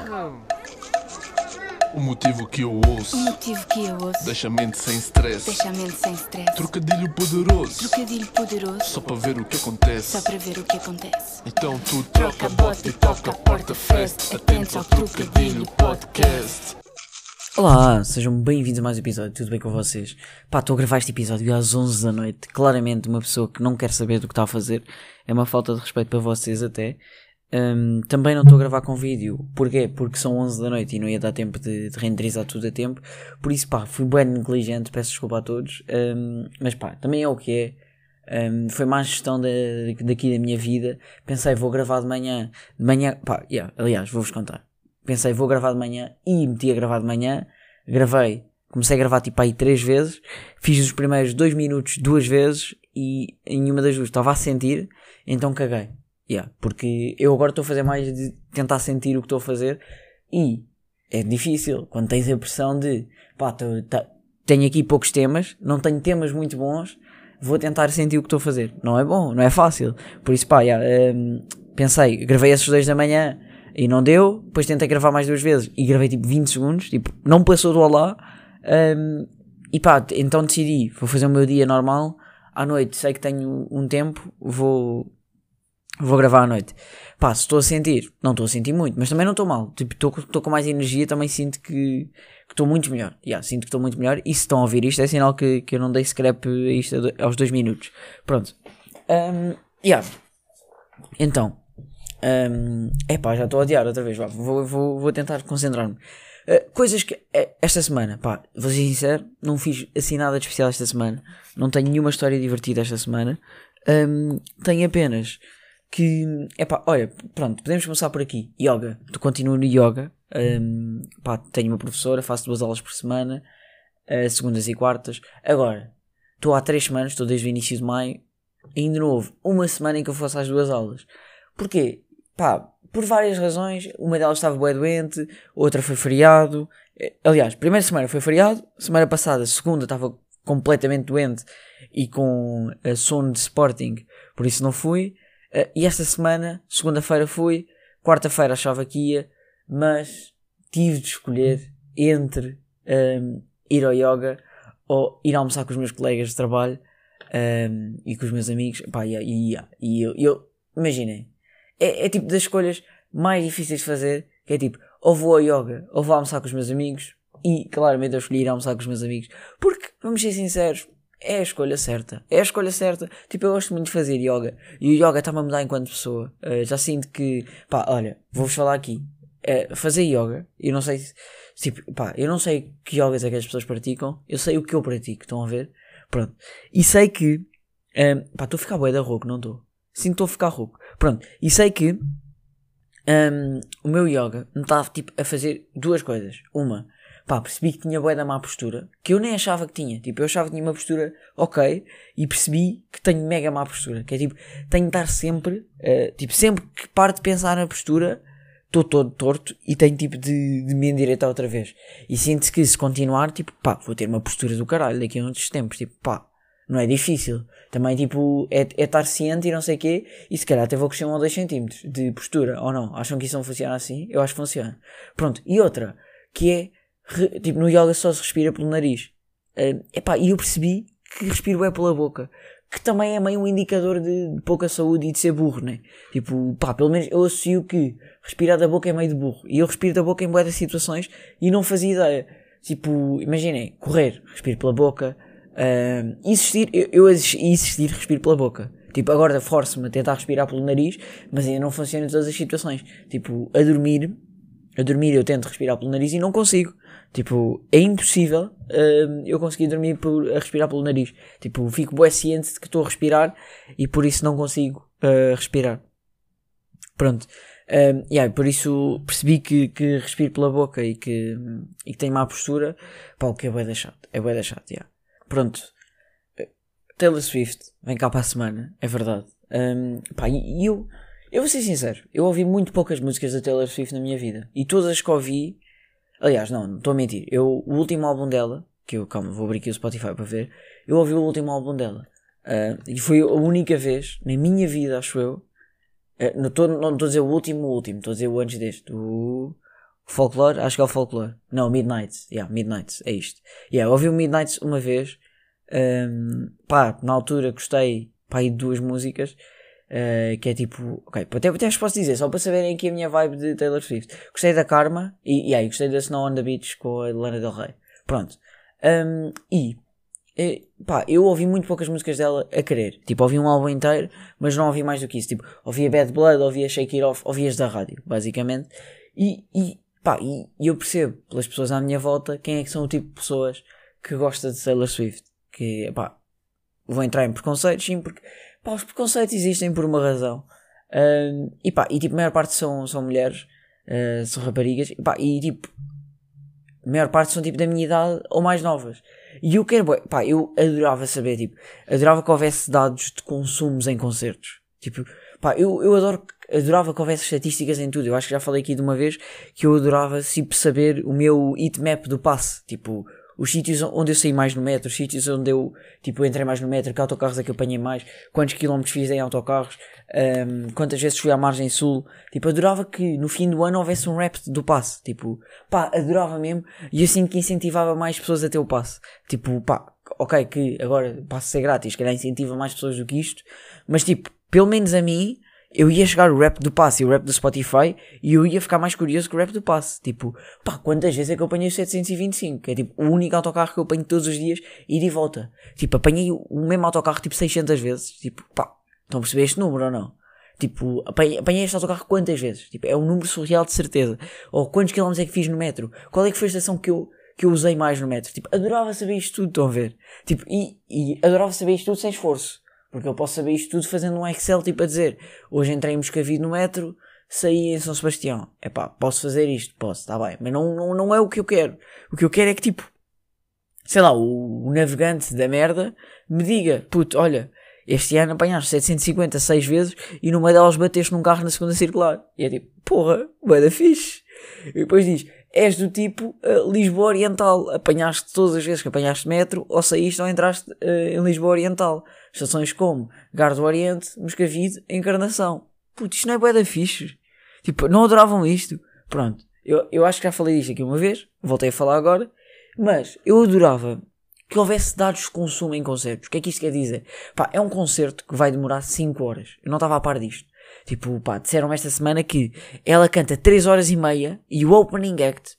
O motivo que eu ouço deixa a mente sem stress. Trocadilho poderoso só para ver o que acontece. Então tu troca a bota e toca a porta fest. Atento ao Trocadilho Podcast. Olá, sejam bem-vindos a mais um episódio, tudo bem com vocês? Pá, estou a gravar este episódio às 11 da noite. Claramente uma pessoa que não quer saber do que está a fazer. É uma falta de respeito para vocês até. Também não estou a gravar com vídeo. Porquê? Porque são 11 da noite e não ia dar tempo de renderizar tudo a tempo. Por isso, pá, fui bem negligente, peço desculpa a todos. Mas pá, também é o que é. Foi má gestão daqui da minha vida. Pensei, vou gravar de manhã. Pá, aliás, vou-vos contar. Pensei, vou gravar de manhã e meti a gravar de manhã. Gravei, comecei a gravar tipo aí 3 vezes. Fiz os primeiros 2 minutos 2 vezes e em uma das duas estava a sentir, então caguei. Porque eu agora estou a fazer mais de tentar sentir o que estou a fazer e é difícil quando tens a pressão de pá, tenho aqui poucos temas, não tenho temas muito bons, vou tentar sentir o que estou a fazer. Não é bom, não é fácil. Por isso pá, pensei, gravei esses 2 da manhã e não deu, depois tentei gravar mais 2 vezes e gravei tipo 20 segundos, tipo, não passou do olá. E pá, então decidi, vou fazer o meu dia normal, à noite sei que tenho um tempo, vou gravar à noite. Pá, se estou a sentir, não estou a sentir muito, mas também não estou mal. Tipo, estou com mais energia, também sinto que estou muito melhor. Sinto que estou muito melhor. E se estão a ouvir isto, é sinal que eu não dei scrap a isto aos 2 minutos. Pronto. Então. Já estou a adiar outra vez. Vou tentar concentrar-me. Coisas que esta semana, pá, vou ser sincero, não fiz assim nada de especial esta semana. Não tenho nenhuma história divertida esta semana. Tenho apenas que, olha, pronto, podemos começar por aqui. Yoga, continuo no yoga. Tenho uma professora, faço 2 aulas por semana, segundas e quartas. Agora, estou há 3 semanas, estou desde o início de maio, ainda não houve uma semana em que eu faço as 2 aulas. Porquê? Pá, por várias razões. Uma delas estava bué doente, outra foi feriado. Aliás, primeira semana foi feriado, semana passada, segunda, estava completamente doente e com sono de Sporting, por isso não fui. E esta semana, segunda-feira fui, quarta-feira achava que ia, mas tive de escolher entre ir ao yoga ou ir almoçar com os meus colegas de trabalho e com os meus amigos. Eu imaginem, é tipo das escolhas mais difíceis de fazer, que é tipo, ou vou ao yoga ou vou almoçar com os meus amigos, e claramente eu escolhi ir almoçar com os meus amigos, porque, vamos ser sinceros, é a escolha certa. Tipo, eu gosto muito de fazer yoga. E o yoga está-me a mudar enquanto pessoa. Já sinto que, pá, olha, vou-vos falar aqui. Fazer yoga, eu não sei eu não sei que yogas é que as pessoas praticam. Eu sei o que eu pratico, estão a ver? Pronto. E sei que, estou a ficar bué da rouco, não estou? Sinto que estou a ficar rouco. Pronto. E sei que, o meu yoga me estava, tipo, a fazer 2 coisas. Uma, percebi que tinha bué da má postura, que eu nem achava que tinha. Tipo, eu achava que tinha uma postura ok, e percebi que tenho mega má postura. Que é tipo, tenho de estar sempre, sempre que paro de pensar na postura, estou todo torto e tenho tipo de me endireitar outra vez. E sinto que se continuar, tipo, vou ter uma postura do caralho daqui a uns tempos. Tipo, não é difícil. Também, tipo, é estar ciente e não sei o quê, e se calhar até vou crescer 1 ou 2 centímetros de postura, ou não? Acham que isso não funciona assim? Eu acho que funciona. Pronto. E outra, que é, tipo, no yoga só se respira pelo nariz. E eu percebi que respiro bem pela boca, que também é meio um indicador de pouca saúde e de ser burro, né? Tipo, pelo menos eu associo que respirar da boca é meio de burro, e eu respiro da boca em boas situações e não fazia ideia. Tipo, imaginem, correr, respiro pela boca, eu existir, respiro pela boca. Tipo, agora forço-me a tentar respirar pelo nariz, mas ainda não funciona em todas as situações. Tipo, a dormir eu tento respirar pelo nariz e não consigo. Tipo, é impossível eu conseguir dormir a respirar pelo nariz. Tipo, fico bué ciente de que estou a respirar e por isso não consigo respirar. Pronto. Por isso percebi que respiro pela boca e que tenho má postura. O que é bué da chato. Pronto. Taylor Swift vem cá para a semana, é verdade. Eu vou ser sincero, eu ouvi muito poucas músicas da Taylor Swift na minha vida. E todas as que ouvi, aliás, não estou a mentir, o último álbum dela, vou abrir aqui o Spotify para ver, eu ouvi o último álbum dela. E foi a única vez, na minha vida, acho eu, não estou a dizer o último, estou a dizer o antes deste, Folklore, acho que é o Folklore. Não, Midnights. Midnights, é isto. Ouvi o Midnights uma vez. Na altura gostei, de 2 músicas. Que é tipo, ok, até vos posso dizer, só para saberem aqui a minha vibe de Taylor Swift. Gostei da Karma e gostei da Snow on the Beach com a Lana Del Rey. Pronto. Eu ouvi muito poucas músicas dela a querer. Tipo, ouvi um álbum inteiro, mas não ouvi mais do que isso. Tipo, ouvi a Bad Blood, ouvi a Shake It Off, ouvi as da rádio, basicamente. E eu percebo pelas pessoas à minha volta quem é que são o tipo de pessoas que gosta de Taylor Swift. Que, vou entrar em preconceitos, sim, porque, os preconceitos existem por uma razão. A maior parte são mulheres, são raparigas, a maior parte são, tipo, da minha idade ou mais novas. E eu quero, eu adorava saber, adorava que houvesse dados de consumos em concertos. Tipo, eu adorava que houvesse estatísticas em tudo. Eu acho que já falei aqui de uma vez que eu adorava, saber o meu heatmap do passe. Tipo, os sítios onde eu saí mais no metro, os sítios onde eu, entrei mais no metro, que autocarros é que eu apanhei mais, quantos quilómetros fiz em autocarros, quantas vezes fui à margem sul. Adorava que no fim do ano houvesse um rap do passe. Adorava mesmo, e eu sinto que incentivava mais pessoas a ter o passe. Ok, que agora passe a ser grátis, calhar incentiva mais pessoas do que isto, mas pelo menos a mim, eu ia chegar o rap do passe e o rap do Spotify e eu ia ficar mais curioso que o rap do passe. Quantas vezes é que eu apanhei o 725? Que é o único autocarro que eu apanho todos os dias e de volta. Apanhei o mesmo autocarro 600 vezes. Estão a perceber este número ou não? Apanhei este autocarro quantas vezes? É um número surreal de certeza. Ou quantos quilómetros é que fiz no metro? Qual é que foi a estação que eu usei mais no metro? Adorava saber isto tudo, estão a ver? E adorava saber isto tudo sem esforço. Porque eu posso saber isto tudo fazendo um Excel, a dizer, hoje entrei em Moscavide no metro, saí em São Sebastião. Posso fazer isto? Posso, está bem. Mas não é o que eu quero. O que eu quero é que, sei lá, o navegante da merda me diga, olha, este ano apanhaste 750 6 vezes e numa delas bateste num carro na segunda circular. E é bué da fixe. E depois diz, és do Lisboa Oriental, apanhaste todas as vezes que apanhaste metro, ou saíste ou entraste em Lisboa Oriental. Estações como Gare do Oriente, Moscavide, Encarnação. Isto não é bué da fixe. Não adoravam isto. Pronto, eu acho que já falei disto aqui uma vez, voltei a falar agora, mas eu adorava que houvesse dados de consumo em concertos. O que é que isto quer dizer? É um concerto que vai demorar 5 horas. Eu não estava a par disto. Disseram-me esta semana que ela canta 3 horas e meia e o opening act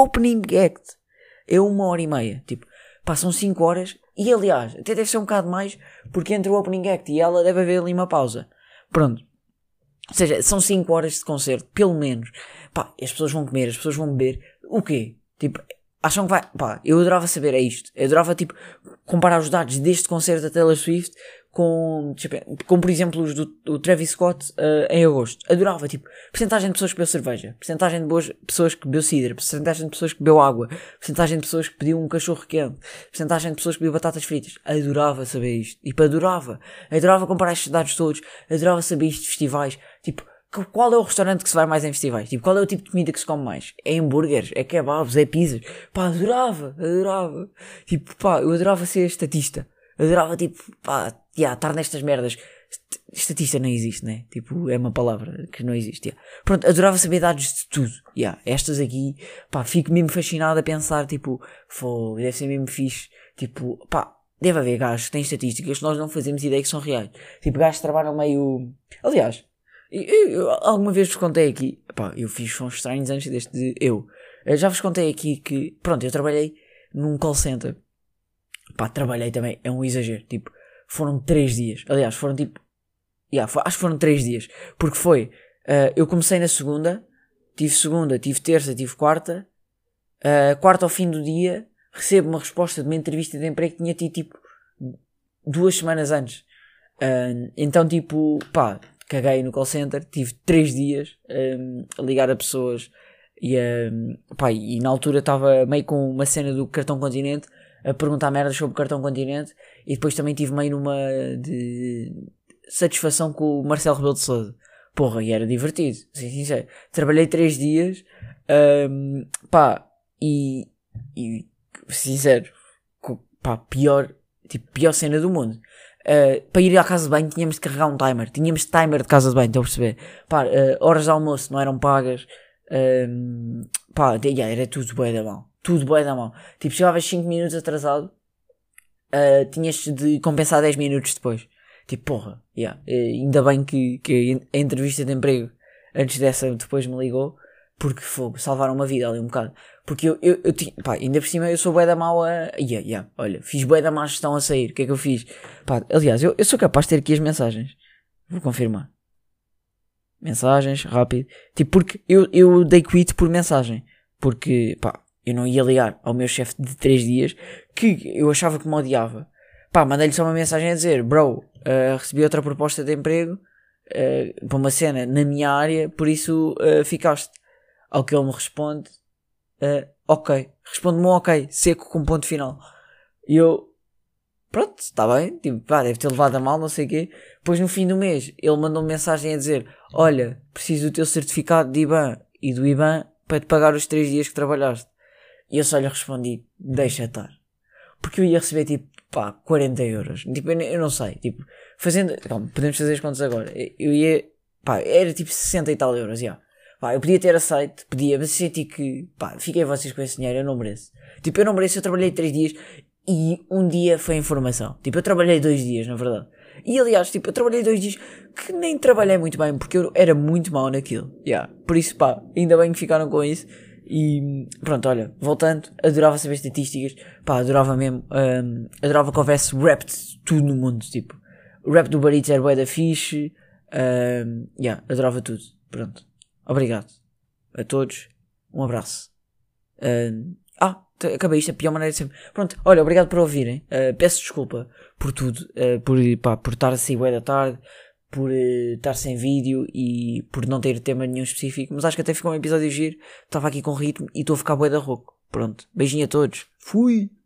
é 1h30. São 5 horas e, aliás, até deve ser um bocado mais porque entre o opening act e ela deve haver ali uma pausa. Pronto. Ou seja, são 5 horas de concerto, pelo menos. As pessoas vão comer, as pessoas vão beber. O quê? Acham que vai... eu adorava saber isto. Eu adorava, comparar os dados deste concerto da Taylor Swift com por exemplo, os do Travis Scott em agosto. Adorava, percentagem de pessoas que bebeu cerveja, percentagem de pessoas que bebeu cidra, percentagem de pessoas que bebeu água, percentagem de pessoas que pediu um cachorro quente, percentagem de pessoas que bebeu batatas fritas. Adorava saber isto. Adorava comparar estes dados todos. Adorava saber isto de festivais. Qual é o restaurante que se vai mais em festivais? Qual é o tipo de comida que se come mais? É hambúrgueres? É kebabs? É pizzas? Adorava. Eu adorava ser estatista. Adorava, estar nestas merdas. Estatista não existe, né? É uma palavra que não existe, Pronto, adorava saber dados de tudo. Estas aqui, fico mesmo fascinado a pensar, deve ser mesmo fixe. Deve haver gajos que têm estatísticas que nós não fazemos ideia que são reais. Gajos que trabalham meio... Aliás... Eu alguma vez vos contei aqui, eu fiz sons estranhos antes deste eu já vos contei aqui que, pronto, eu trabalhei num call center, trabalhei também, é um exagero, foram 3 dias, aliás, foram acho que foram 3 dias, porque foi, eu comecei na segunda, tive terça, tive quarta, quarta ao fim do dia, recebo uma resposta de uma entrevista de emprego que tinha tido, 2 semanas antes, então, caguei no call center, tive 3 dias a ligar a pessoas e na altura estava meio com uma cena do Cartão Continente a perguntar merdas sobre o Cartão Continente e depois também tive meio numa de satisfação com o Marcelo Rebelo de Sousa. E era divertido, assim, sincero. Trabalhei 3 dias e sincero, pior cena do mundo. Para ir à casa de banho tínhamos de carregar um timer. Tínhamos timer de casa de banho, estão a perceber? Horas de almoço não eram pagas. Pá, era tudo bué da mal. Tudo bué da mal. Tipo, chegavas 5 minutos atrasado, tinhas de compensar 10 minutos depois. Tipo, porra, ainda bem que a entrevista de emprego antes dessa depois me ligou, porque fogo, salvaram uma vida ali um bocado. Porque eu tinha, pá, ainda por cima eu sou bué da mal olha, fiz bué da má gestão a sair. O que é que eu fiz? Pá, aliás, eu sou capaz de ter aqui as mensagens. Vou confirmar. Mensagens, rápido. Tipo, porque eu dei quit por mensagem. Porque, pá, eu não ia ligar ao meu chefe de 3 dias, que eu achava que me odiava. Pá, mandei-lhe só uma mensagem a dizer, bro, recebi outra proposta de emprego, para uma cena na minha área, por isso ficaste. Ao que ele me responde, ok. Responde-me ok, seco, com ponto final. E eu, pronto, está bem, tipo, pá, deve ter levado a mal, não sei o quê. Depois no fim do mês, ele mandou-me mensagem a dizer, olha, preciso do teu certificado de IBAN e do IBAN para te pagar os 3 dias que trabalhaste. E eu só lhe respondi, deixa estar. Porque eu ia receber, tipo, pá, 40 euros. Tipo, eu não sei, tipo, fazendo, calma, podemos fazer as contas agora. Eu ia, pá, era tipo 60 e tal euros, já. Pá, eu podia ter aceito, mas senti que, pá, fiquem vocês com esse dinheiro, eu não mereço. Tipo, eu não mereço, eu trabalhei 3 dias e um dia foi informação. Tipo, eu trabalhei 2 dias, na verdade. E aliás, tipo, eu trabalhei 2 dias que nem trabalhei muito bem, porque eu era muito mau naquilo. Por isso, pá, ainda bem que ficaram com isso. E pronto, olha, voltando, adorava saber estatísticas, pá, adorava mesmo, adorava que houvesse rap de tudo no mundo, tipo, o rap do Barito era bué da fixe, adorava tudo, pronto. Obrigado a todos. Um abraço. Acabei isto, a pior maneira de sempre. Pronto, olha, obrigado por ouvirem. Peço desculpa por tudo. Por estar a sair bué da tarde. Por estar sem vídeo. E por não ter tema nenhum específico. Mas acho que até ficou um episódio giro. Estava aqui com ritmo e estou a ficar bué da rouco. Pronto, beijinho a todos. Fui!